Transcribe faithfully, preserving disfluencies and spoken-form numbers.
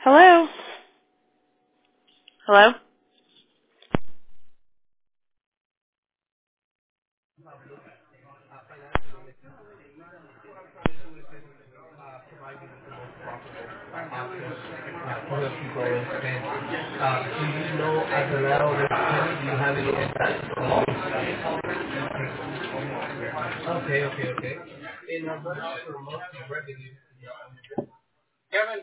Hello? Hello? Other people in Spain. Uh, do you know as a landlord, do you have any impact? Okay, okay, okay. In regards to monthly revenue, Kevin.